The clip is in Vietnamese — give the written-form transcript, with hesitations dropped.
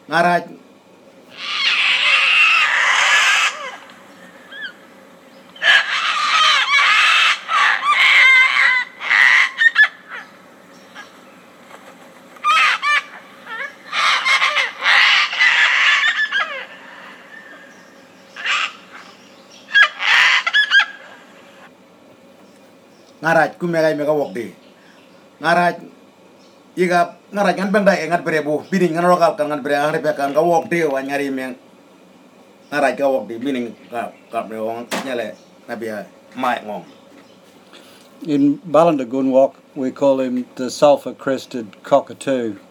ngaraj ngaraj kumegay mega wokdi ngaraj iga ngaraj ngan benda ngat berebu bining ngan lokal kan ngat bere ngat bekan ga wokdi wa nyari meng ngaraj ga wokdi bining ka wong nyale nabia mai ngom. In Ballindagunwok we call him the sulphur crested cockatoo.